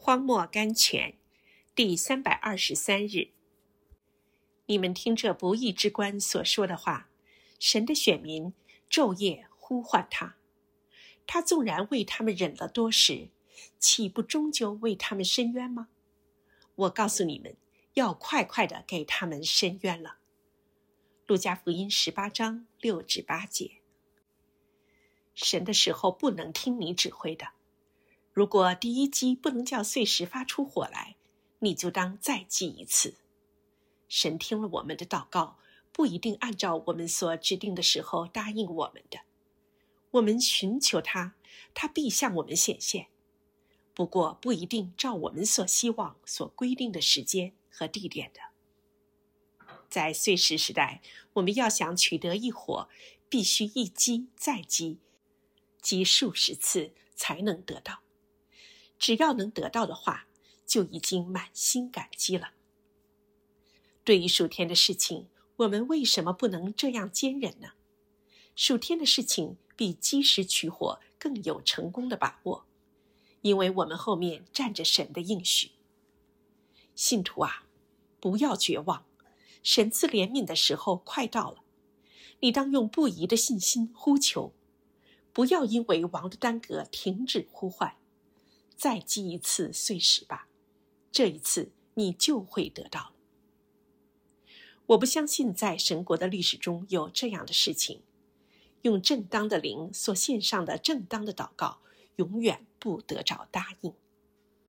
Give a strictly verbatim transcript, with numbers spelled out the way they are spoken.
荒漠甘泉第三百二十三日。你们听这不义之官所说的话，神的选民昼夜呼唤他，他纵然为他们忍了多时，岂不终究为他们伸冤吗？我告诉你们，要快快地给他们伸冤了。路加福音十八章六至八节。神的时候不能听你指挥的，如果第一击不能叫碎石发出火来，你就当再击一次。神听了我们的祷告，不一定按照我们所指定的时候答应我们的。我们寻求他，他必向我们显现，不过不一定照我们所希望所规定的时间和地点的。在碎石时代，我们要想取得一火，必须一击再击，击数十次才能得到。只要能得到的话，就已经满心感激了。对于属天的事情，我们为什么不能这样坚忍呢？属天的事情比击石取火更有成功的把握，因为我们后面站着神的应许。信徒啊，不要绝望，神赐怜悯的时候快到了。你当用不疑的信心呼求，不要因为王的耽搁停止呼唤，再击一次碎石吧，这一次你就会得到了。我不相信在神国的历史中有这样的事情，用正当的灵所献上的正当的祷告永远不得着答应。